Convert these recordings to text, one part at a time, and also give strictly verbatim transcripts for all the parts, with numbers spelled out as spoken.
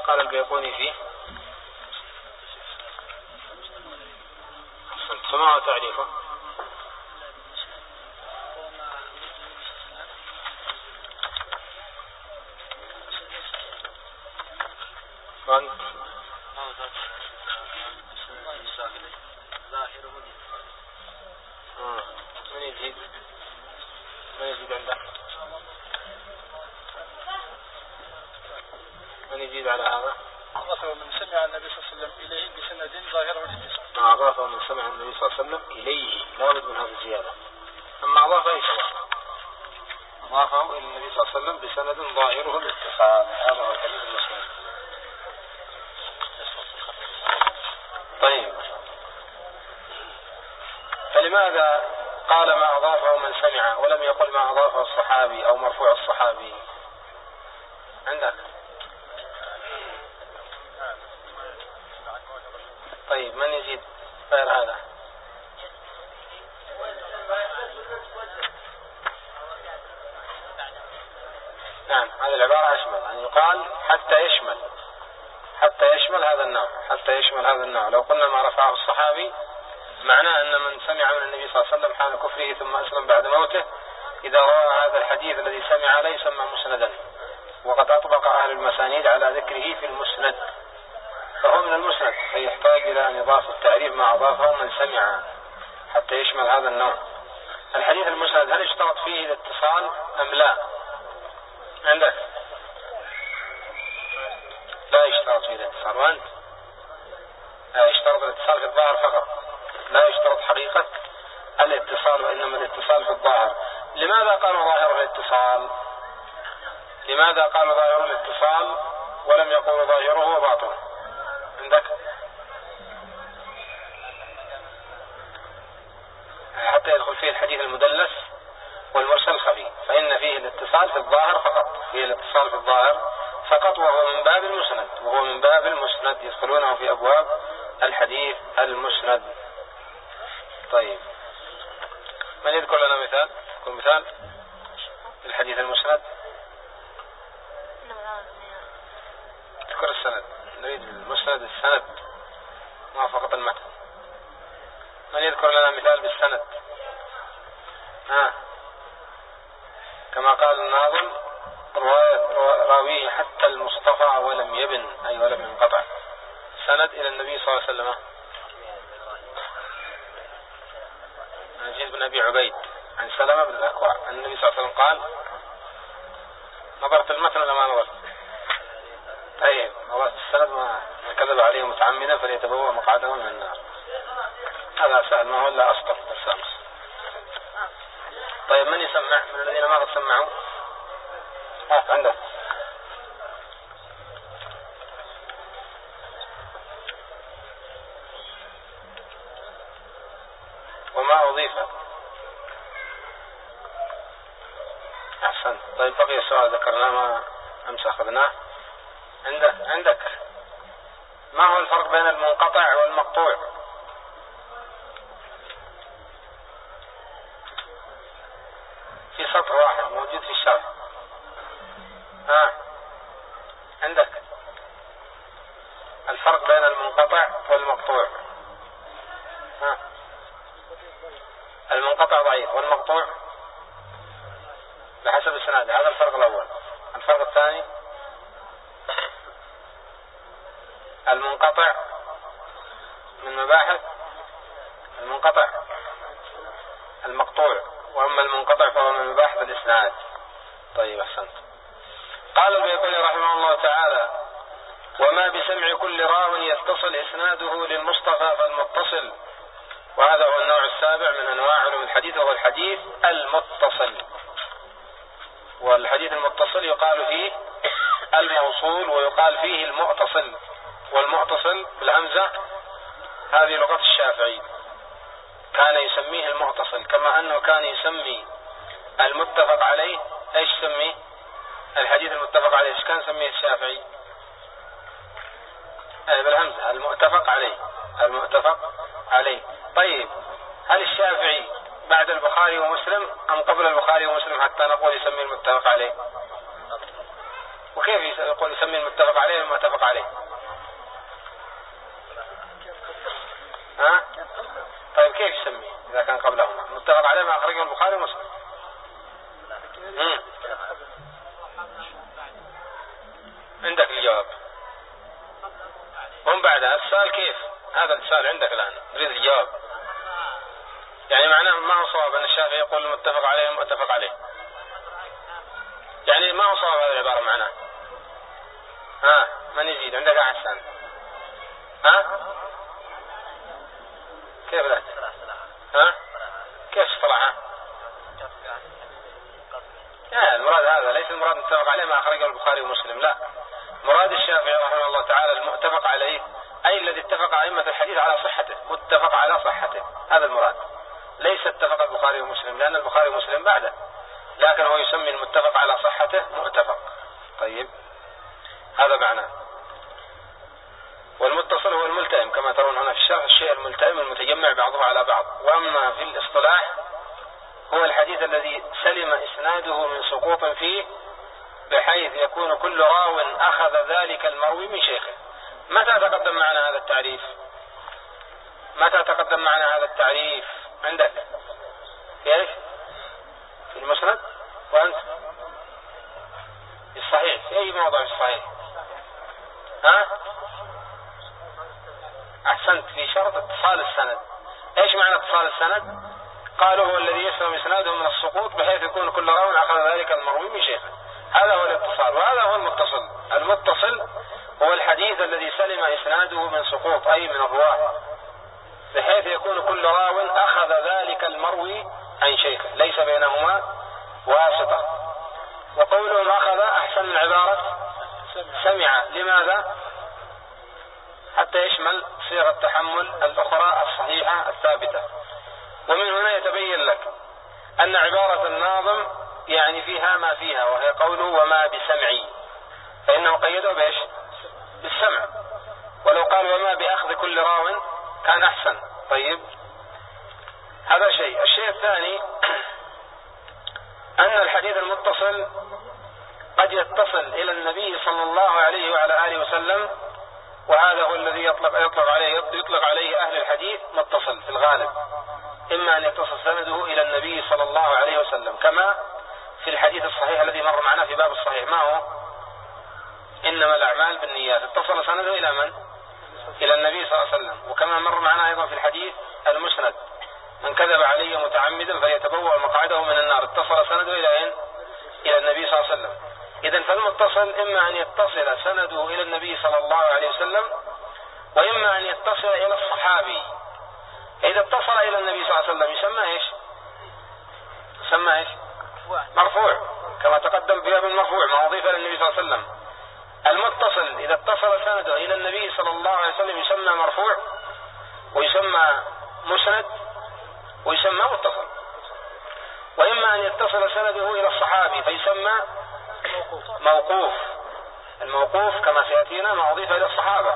قال البيقوني فيه؟ فما هو تعريفه؟ وانت من يزيد من يزيد عنده من يزيد على هذا؟ أضافه من سمع النبي صلى الله عليه وسلم إليه بسند ظاهره الاتصال. ما أضافه من سمع النبي صلى الله عليه وسلم إليه لابد من هذه الزيادة. أما أضافه إيش أضافه إلى النبي صلى الله عليه وسلم بسند ظاهره الاتصال. هذا هو الحديث المسند. طيب، فلماذا قال ما أضافه من سمع ولم يقل ما أضافه الصحابي أو مرفوع الصحابي؟ عندك؟ طيب، من يزيد غير هذا؟ نعم، هذه العبارة أشمل، أن يعني يقال حتى يشمل حتى يشمل هذا النوع حتى يشمل هذا النوع. لو قلنا ما رفعه الصحابي معناه أن من سمع من النبي صلى الله عليه وسلم حال كفره ثم أسلم بعد موته إذا روى هذا الحديث الذي سمع عليه يسمى مسندا، وقد أطبق أهل المسانيد على ذكره في المسند، فهو من المسند، فيحتاج إلى أن يضاف التعريف ما أضافه من سمع حتى يشمل هذا النوع. الحديث المسند هل اشترط فيه الاتصال أم لا؟ عندك؟ لا يشترط فيه الاتصال. وأنت؟ لا يشترط الاتصال في الظاهر فقط، لا يشترط حقيقة الاتصال، وإنما الاتصال في الظاهر. لماذا قالوا ظاهر الاتصال؟ لماذا قالوا ظاهر الاتصال ولم يقولوا ظاهره وباطنه؟ عندك؟ حتى يدخل فيه الحديث المدلس والمرسل الخفي، فإن فيه الاتصال في الظاهر فقط، فيه الاتصال في الظاهر فقط، وهو من باب المسند، وهو من باب المسند يدخلونه في أبواب الحديث المسند. طيب، من يذكر لنا مثال؟ يذكر مثال الحديث المسند؟ اذكر السند، نريد المسند السند ما فقط المتن. من يذكر لنا مثال بالسند؟ ها، كما قال الناظم راويه حتى المصطفى ولم يبن، أي ولم ينقطع، سند إلى النبي صلى الله عليه وسلم. نجيب بن أبي عبيد عن سلمة بن الأكوع عن النبي صلى الله عليه وسلم قال. نظرت المتن ولا ما نظرت؟ طيب، نظرت السند ما كذب عليه متعمدا فليتبوأ مقعده من النار. هذا سهل، ما هو إلا أسطر بس أمس. طيب، من يسمع من الذين ما قد سمعوا؟ ها، عنده؟ وما أضيف؟ أحسن. طيب، بقي السؤال ذكرناه ما أمس أخذناه. عندك عندك ما هو الفرق بين المنقطع والمقطوع؟ في سطر واحد موجود في الشرح. ها، عندك الفرق بين المنقطع والمقطوع؟ ها، المنقطع ضعيف والمقطوع بحسب السند، هذا الفرق الأول. الفرق الثاني المنقطع من مباحث المنقطع المقطوع، وأما المنقطع فهو من مباحث الإسناد. طيب، أحسنت. قال البيقوني رحمه الله تعالى: وما بسمع كل راو يتصل إسناده للمصطفى فالمتصل. وهذا هو النوع السابع من أنواع علوم الحديث، وهو الحديث المتصل. والحديث المتصل يقال فيه الموصول ويقال فيه المؤتصل، والمؤتصل بالهمزة هذه لغة الشافعي، كان يسميه المؤتصل، كما أنه كان يسمي المتفق عليه ايش يسميه؟ الحديث المتفق عليه ايش كان يسميه الشافعي؟ اي بالهمزة، المتفق عليه المتفق عليه. طيب، هل الشافعي بعد البخاري ومسلم أم قبل البخاري ومسلم حتى نقول يسمي المتفق عليه؟ وكيف يقول يسمي المتفق عليه المتفق عليه؟ ها؟ طيب كيف يسميه إذا كان قبلهما؟ المتفق عليه ما أخرجه البخاري ومسلم. عندك الجواب. ومن بعدها السؤال كيف؟ هذا السؤال عندك الآن نريد الجواب. يعني معناه ما هو صواب أن الشافعي يقول المتفق عليه المتفق عليه؟ يعني ما هو صواب هذه العبارة معناه؟ ها من يزيد؟ عندك أحسن. ها كيف ذلك؟ ها كيف اصطلحها؟ لا المراد هذا ليس المراد متفق عليه ما أخرجه البخاري ومسلم، لا، مراد الشافعي رحمه الله تعالى المتفق عليه أي الذي اتفق أئمة الحديث على صحته، متفق على صحته، هذا المراد، ليس اتفق البخاري ومسلم لأن البخاري ومسلم بعده، لكن هو يسمي المتفق على صحته متفق. طيب هذا معناه. والمتصل هو الملتئم كما ترون هنا في الشرح، الشيء الملتئم المتجمع بعضه على بعض. وأما في الاصطلاح هو الحديث الذي سلم إسناده من سقوط فيه بحيث يكون كل راو أخذ ذلك المروي من شيخه. متى تقدم معنا هذا التعريف؟ متى تقدم معنا هذا التعريف عندك؟ كيف؟ في المسند؟ وأنت؟ في الصحيح؟ في أي موضع في الصحيح؟ ها؟ أحسنت، في شرط اتصال السند. إيش معنى اتصال السند؟ قالوا هو الذي يسلم إسناده من السقوط بحيث يكون كل راو أخذ ذلك المروي من شيخه، هذا هو الاتصال، وهذا هو المتصل. المتصل هو الحديث الذي سلم إسناده من سقوط أي من الرواة بحيث يكون كل راو أخذ ذلك المروي عن شيخه، ليس بينهما واسطة. وقولهم أخذ أحسن من عبارة سمع. لماذا؟ حتى يشمل صيغة التحمل الأخرى الصحيحة الثابتة. ومن هنا يتبين لك أن عبارة الناظم يعني فيها ما فيها، وهي قوله وما بسمعي، فإنه قيده بإيش؟ بالسمع. ولو قال وما بأخذ كل راو كان أحسن. طيب هذا شيء. الشيء الثاني أن الحديث المتصل قد يتصل إلى النبي صلى الله عليه وعلى آله وسلم، وهذا هو الذي يطلق, يطلق عليه يطلق عليه أهل الحديث متصل في الغالب، إما أن يتصل سنده إلى النبي صلى الله عليه وسلم كما في الحديث الصحيح الذي مر معنا في باب الصحيح، ما هو؟ إنما الأعمال بالنيات، اتصل سنده إلى من؟ إلى النبي صلى الله عليه وسلم. وكما مر معنا أيضا في الحديث المسند من كذب علي متعمدا فليتبوأ مقعده من النار، اتصل سنده إلى أين؟ إلى النبي صلى الله عليه وسلم. إذن فالمتصل إما أن يتصل سنده إلى النبي صلى الله عليه وسلم، وإما أن يتصل إلى الصحابي. إذا اتصل إلى النبي صلى الله عليه وسلم يسمى إيش؟ يسمى إيش؟ مرفوع، كما تقدم في باب المرفوع ما أضيف إلى النبي صلى الله عليه وسلم. المتصل إذا اتصل سنده إلى النبي صلى الله عليه وسلم يسمى مرفوع، ويسمى مسند، ويسمى متصل. وإما أن يتصل سنده إلى الصحابي فيسمى موقوف. الموقوف كما سيأتينا ما أضيف إلى الصحابة.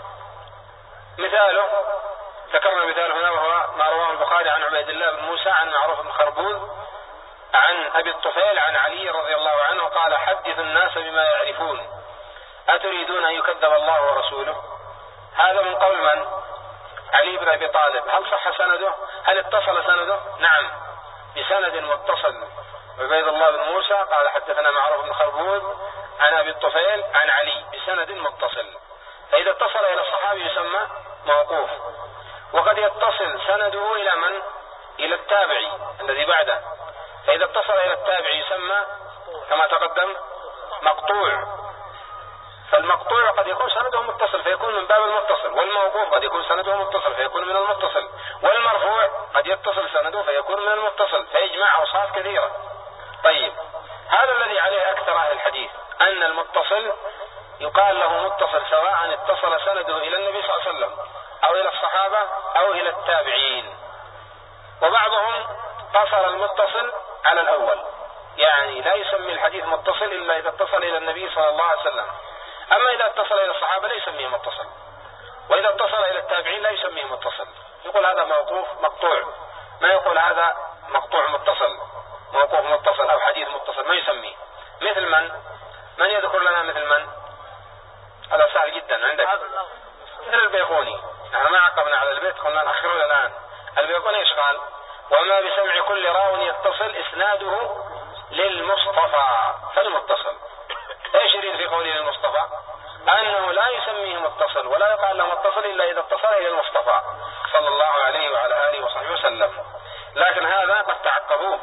مثاله ذكرنا مثال هنا وهو ما رواه البخاري عن عبيد الله بن موسى عن معروف بن خربوز عن أبي الطفيل عن علي رضي الله عنه قال حدث الناس بما يعرفون أتريدون أن يكذب الله ورسوله. هذا من قول من؟ علي بن أبي طالب. هل صح سنده؟ هل اتصل سنده؟ نعم بسند متصل. عبيد الله بن موسى قال حدثنا معروف بن خربوز عن أبي الطفيل عن علي بسند متصل. فإذا اتصل إلى الصحابي يسمى موقوف. وقد يتصل سنده إلى من؟ إلى التابعي الذي بعده. فإذا اتصل إلى التابعي يسمى كما تقدم مقطوع. فالمقطوع قد يكون سنده متصل فيكون من باب المتصل، والموقوف قد يكون سنده متصل فيكون من المتصل، والمرفوع قد يتصل سنده فيكون من المتصل، فيجمع أوصاف كثيرة. طيب هذا الذي عليه أكثر أهل الحديث أن المتصل يقال له متصل سواء اتصل سنده إلى النبي صلى الله عليه وسلم أو إلى الصحابة أو إلى التابعين. وبعضهم قصر المتصل على الأول، يعني لا يسمي الحديث متصل إلا إذا اتصل إلى النبي صلى الله عليه وسلم. أما إذا اتصل إلى الصحابة لا يسميه متصل، وإذا اتصل إلى التابعين لا يسميه متصل، يقول هذا موقوف مقطوع، ما يقول هذا مقطوع متصل، موقوف متصل أو حديث متصل، ما يسميه. مثل من؟ من يذكر لنا مثل من؟ هذا سهل جدا عندك. مثل البيقوني، نحن ما عقبنا على البيت، قلنا نأخره إلى الآن. البيقوني إيش قال؟ وما بسمع كل راو يتصل إسناده للمصطفى فالمتصل. ايش يريد في قوله للمصطفى؟ أنه لا يسميه متصل ولا يقال له متصل إلا إذا اتصل إلى المصطفى صلى الله عليه وعلى آله وصحبه وسلم. لكن هذا قد تعقبوه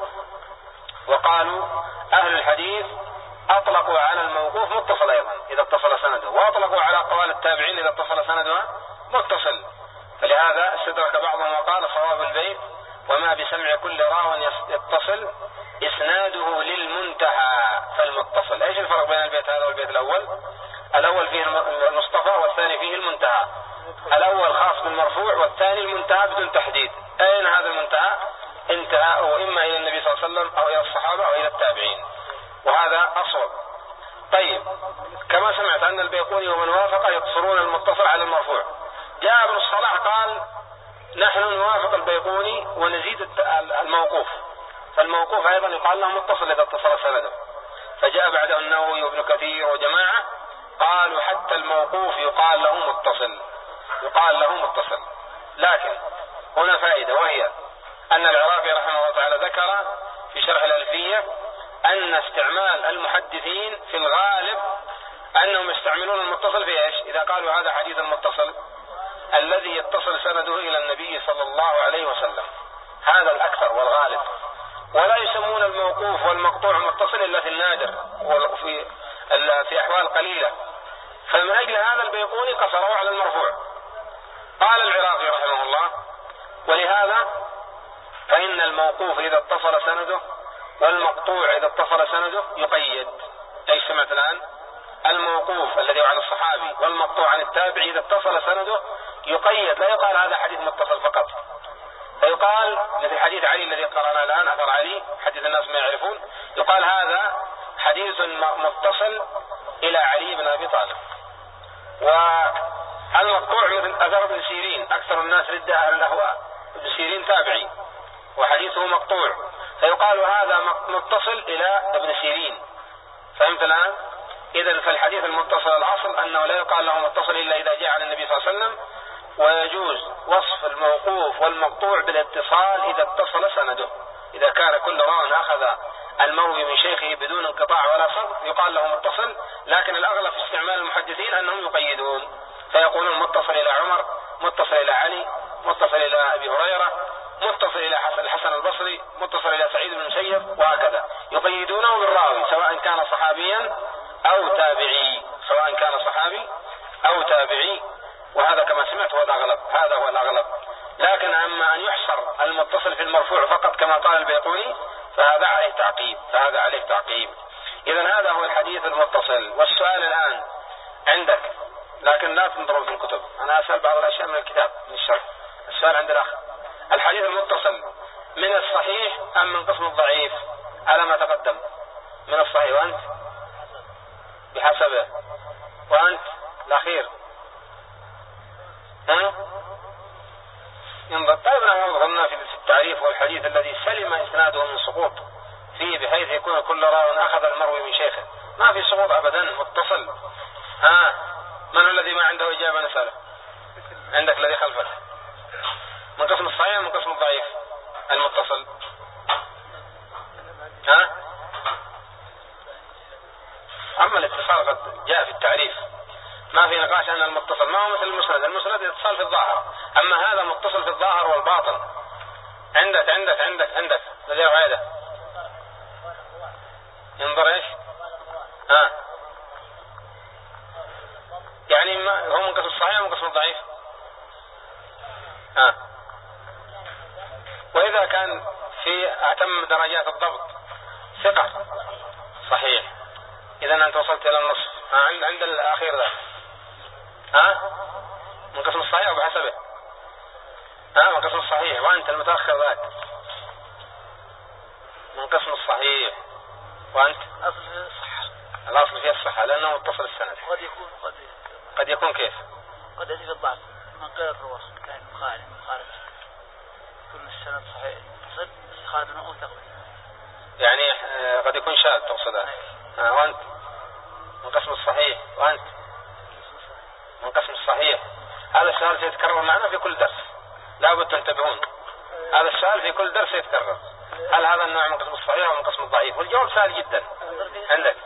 وقالوا أهل الحديث أطلقوا على الموقوف متصل أيضا إذا اتصل سنده، وأطلقوا على أقوال التابعين إذا اتصل سندها متصل. فلهذا استدرك بعضهم وقال صواب البيت وما بسمع كل راو يتصل إسناده للمنتهى فالمتصل. ايش الفرق بين البيت هذا والبيت الأول؟ الأول فيه المصطفى والثاني فيه المنتهى. الأول خاص بالمرفوع والثاني المنتهى بدون تحديد. أين هذا المنتهى؟ انتهاءه إما إلى النبي صلى الله عليه وسلم أو إلى الصحابة أو إلى التابعين، وهذا أصل. طيب، كما سمعت أن البيقوني ومن وافق يقصرون المتصل على المرفوع. جاء ابن الصلاح قال نحن نوافق البيقوني ونزيد الموقوف، فالموقوف أيضا يقال له متصل إذا اتصل سنده. فجاء بعده النووي وابن كثير وجماعة قالوا حتى الموقوف يقال له متصل، يقال له متصل. لكن هنا فائدة، وهي أن العراقي رحمه الله تعالى ذكر في شرح الألفية أن استعمال المحدثين في الغالب أنهم يستعملون المتصل في إيش؟ إذا قالوا هذا حديث المتصل الذي يتصل سنده إلى النبي صلى الله عليه وسلم، هذا الأكثر والغالب. ولا يسمون الموقوف والمقطوع متصل إلا في النادر وفي في أحوال قليلة. فمن أجل هذا البيقوني قصروا على المرفوع. قال العراقي رحمه الله ولهذا فإن الموقوف إذا اتصل سنده والمقطوع إذا اتصل سنده يقيد. أي سمعت الآن؟ الموقوف الذي عن الصحابي والمقطوع عن التابعي إذا اتصل سنده يقيد، لا يقال هذا حديث متصل فقط، فيقال مثل حديث علي الذي قرأنا الآن، أثر علي حديث الناس ما يعرفون، يقال هذا حديث متصل إلى علي بن أبي طالب. والمقطوع مثل أثر ابن سيرين، أكثر الناس ردة أهل الأهواء، ابن سيرين تابعي وحديثه مقطوع، فيقال هذا متصل إلى ابن سيرين. فهمت الآن؟ إذن فالحديث المتصل الأصل أنه لا يقال له متصل إلا إذا جاء عن النبي صلى الله عليه وسلم، ويجوز وصف الموقوف والمقطوع بالاتصال إذا اتصل سنده. إذا كان كل راو أخذ المروي من شيخه بدون انقطاع ولا صدق يقال له متصل، لكن الأغلب في استعمال المحدثين أنهم يقيدون فيقولون متصل إلى عمر، متصل إلى علي، متصل إلى أبي هريرة، متصل إلى الحسن البصري، متصل إلى سعيد بن المسيب، وهكذا يقيدونه بالراوي سواء كان صحابيا أو تابعي، سواء كان صحابي أو تابعي. وهذا كما سمعت هو الأغلب، هذا هو الأغلب. لكن أما أن يحصر المتصل في المرفوع فقط كما قال البيقوني فهذا عليه تعقيب، فهذا عليه تعقيب. إذن هذا هو الحديث المتصل. والسؤال الآن عندك، لكن لا تنظروا في الكتب، أنا أسأل بعض الأشياء من الكتاب من الشرح. السؤال عند الأخ، الحديث المتصل من الصحيح أم من قسم الضعيف؟ على ما تقدم من الصحيح، وأنت بحسبه، وأنت الأخير ها؟ ينظر. طيب نحن ظننا في التعريف والحديث الذي سلم إسناده من سقوط فيه بحيث يكون كل راو أخذ المروي من شيخه، ما في سقوط أبدا، متصل. ها، من هو الذي ما عنده إجابة نسأله؟ عندك الذي خلفك، من قسم الصحيح من قسم الضعيف المتصل؟ ها؟ أما الاتصال قد جاء في التعريف، ما في نقاش أن المتصل ما هو مثل المسند، المسند اتصال في الظاهر، أما هذا متصل في الظاهر والباطن. عندك عندك عندك عندك الذي غايده ينظر إيش؟ ها، يعني ما هو من قسم الصحيح ومن قسم الضعيف. ها، وإذا كان في أتم درجات الضبط ثقة صحيح، إذا أنت وصلت إلى النصف. ها، عند عند الأخير ذا، ها، من قسم الصحيح وبحسبه. ها، من قسم الصحيح، وأنت المتأخر ذاك من قسم الصحيح، وأنت أصل الصحة. الأصل فيه الصحة لأنه متصل السند. قد يكون قد قد يكون كيف؟ قد يزيد الضعف من غير الرواة كان مخالف مخالف يكون السند صحيح متصل بس خالد أو تقبل، يعني قد يكون شاذ تقصده. ها، وأنت من قسم الصحيح. وأنت من قسم الصحيح. هذا السؤال سيتكرر معنا في كل درس، لا بد تنتبهون، هذا السؤال في كل درس يتكرر. هل هذا النوع من قسم الصحيح أو من قسم الضعيف؟ والجواب سهل جدا عندك.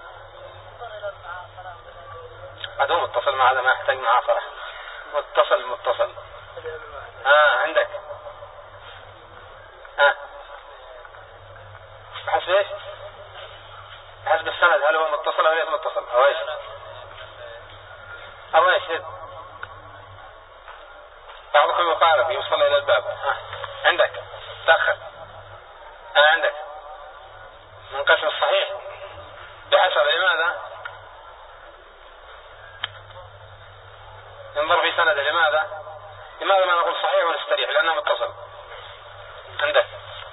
هذا متصل مع هذا، ما يحتاج معاصرة. متصل متصل. آه عندك. ها بحسب ايش؟ بحسب السند، هل هو متصل او غير متصل او ايش؟ او ايش؟ بعضكم يقارب يوصل الى الباب. ها عندك دخل. ها عندك من قسم الصحيح بحسب. لماذا؟ انظر في سند. لماذا؟ لماذا ما نقول صحيح ونستريح؟ لأنه متصل. عندك.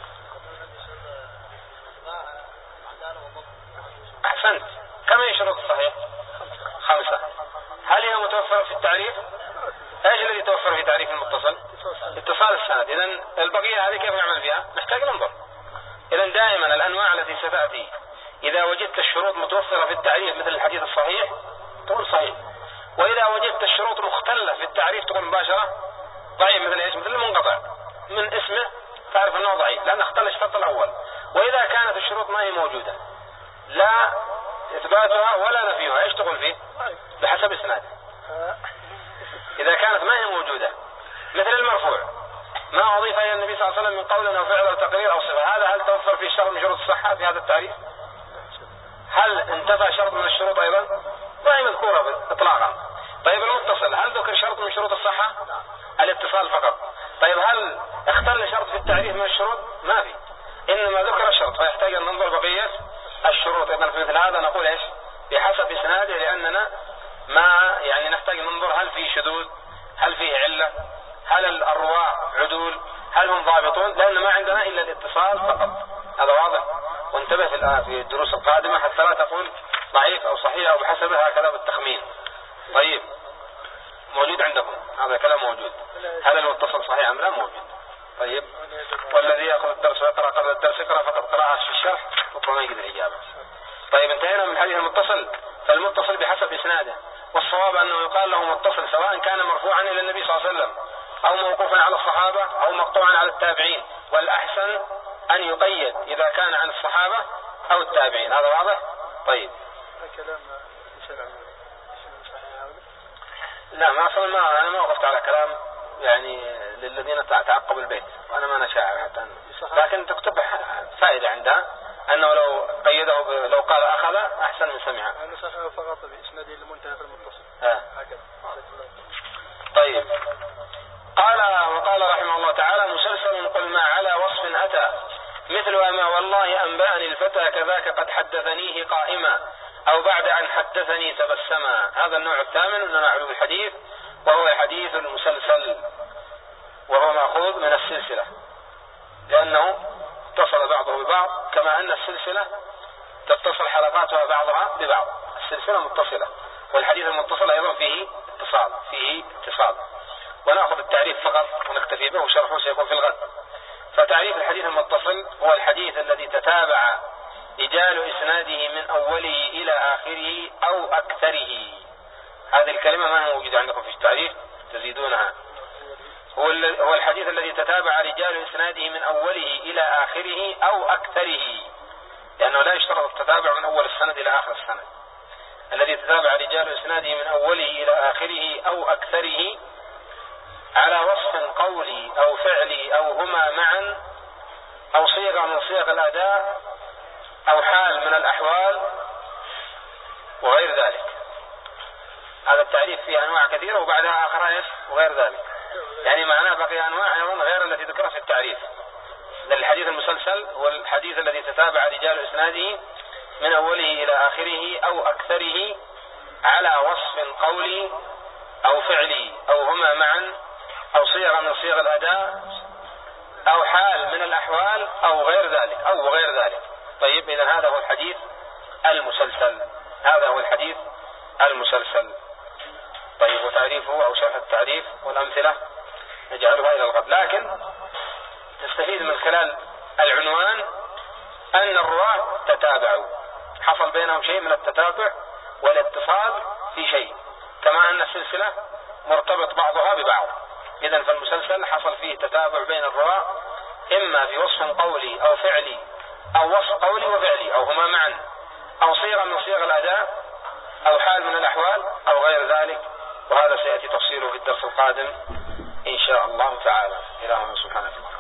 أحسنت. كم هي شروط الصحيح؟ خمسة. هل هي متوفرة في التعريف؟ ايش الذي يتوفر في تعريف المتصل؟ اتصال السند. إذن البقية هذه كيف نعمل فيها؟ نحتاج ننظر. إذن دائما الأنواع التي ستأتي إذا وجدت الشروط متوفرة في التعريف مثل الحديث الصحيح تقول صحيح، وإذا وجدت الشروط مختلة في التعريف تقول مباشرة ضعيف. مثل ايش؟ مثل المنقطع من اسمه تعرف انه ضعيف لأن اختل الشرط الأول. وإذا كانت الشروط ما هي موجودة لا إثباتها ولا نفيها ايش تقول فيه؟ بحسب اسناده. إذا كانت ما هي موجودة مثل المرفوع ما أضيف إلى النبي صلى الله عليه وسلم من قول أو فعل أو تقرير أو صفة، هذا هل توفر فيه شرط من شروط الصحة في هذا التعريف؟ هل انتفى شرط من الشروط أيضا؟ ما هي مذكورة إطلاقا. طيب المتصل هل ذكر شرط من شروط الصحة؟ الاتصال فقط. طيب هل اختل شرط في التعريف من الشروط؟ ما في، إنما ذكر الشرط فيحتاج أن ننظر بقية الشروط. إذن في مثل هذا نقول إيش؟ بحسب إسناده، لأننا ما يعني نحتاج ننظر هل فيه شذوذ، هل فيه علة، هل الرواة عدول، هل هم ضابطون، لأن ما عندنا إلا الاتصال فقط. هذا واضح. وانتبه في الآن في الدروس القادمة حتى لا تقول ضعيف أو صحيح أو بحسبه هكذا بالتخمين. طيب موجود عندكم هذا الكلام موجود. هل المتصل صحيح أم لا؟ موجود. طيب والذي يأخذ الدرس ويقرأ قبل الدرس يقرأ فقط قراءة في الشرح ربما يجد الإجابة. طيب انتهينا من الحديث المتصل. فالمتصل بحسب إسناده، والصواب أنه يقال له متصل سواء كان مرفوعا إلى النبي صلى الله عليه وسلم أو موقوفا على الصحابة أو مقطوعا على التابعين، والأحسن أن يقيد إذا كان عن الصحابة أو التابعين. هذا واضح؟ طيب لا ما أصلا ما أنا ما وقفت على كلام يعني للذين تعقبوا البيت، وأنا ما نشاعر حتى، لكن تكتب فائدة عندها أنه لو قيده ب... لو قال أخذ أحسن من سمع. أنا صحيح فقط بإسناده المنتهى في المتصل. آه. طيب قال وقال رحمه الله تعالى مسلسل قل ما على وصف أتى مثل أما والله أنبأني الفتى كذاك قد حدثنيه قائما أو بعد أن حدثني تبسما. هذا النوع الثامن من أنواع الحديث، وهو حديث المسلسل، وهو مأخوذ من السلسلة لأنه اتصل بعضه ببعض، كما أن السلسلة تتصل حلقاتها بعضها ببعض. السلسلة متصلة، والحديث المتصل أيضا فيه اتصال فيه اتصال. ونأخذ التعريف فقط ونكتفي به، وشرحه سيكون في الغد. فتعريف الحديث المتصل هو الحديث الذي تتابع رجال إسناده من أوله إلى آخره أو أكثره. هذه الكلمة ما هي موجودة عندكم في التعريف، تزيدونها. هو هو الحديث الذي تتابع رجال إسناده من أوله إلى آخره أو أكثره، لأنه لا يشترط التتابع من أول السند إلى آخر السند. الذي تتابع رجال إسناده من أوله إلى آخره أو أكثره على وصف قولي أو فعلي أو هما معا أو صيغة من صيغ الأداء أو حال من الأحوال وغير ذلك. هذا التعريف فيه أنواع كثيرة وبعدها آخر إيش وغير ذلك، يعني معناه بقي أنواع أيضا غير التي ذكرها في التعريف. الحديث المسلسل هو الحديث الذي تتابع رجال إسناده من أوله إلى آخره أو أكثره على وصف قولي أو فعلي أو هما معا أو صيغة من صيغ الأداء أو حال من الأحوال أو غير ذلك أو غير ذلك. طيب إذن هذا هو الحديث المسلسل، هذا هو الحديث المسلسل. طيب وتعريفه أو شرح التعريف والأمثلة نجعلها إلى الغد، لكن نستفيد من خلال العنوان أن الرواة تتابعوا، حصل بينهم شيء من التتابع والاتصال في شيء، كما أن السلسلة مرتبط بعضها ببعض. إذن فالمسلسل حصل فيه تتابع بين الرواة، إما في وصف قولي أو فعلي أو وصف قولي وفعلي أو هما معا، أو صيغة من صيغ الأداء أو حال من الأحوال أو غير ذلك، وهذا سيأتي تفصيله في الدرس القادم إن شاء الله تعالى. إلهنا سبحانه وتعالى.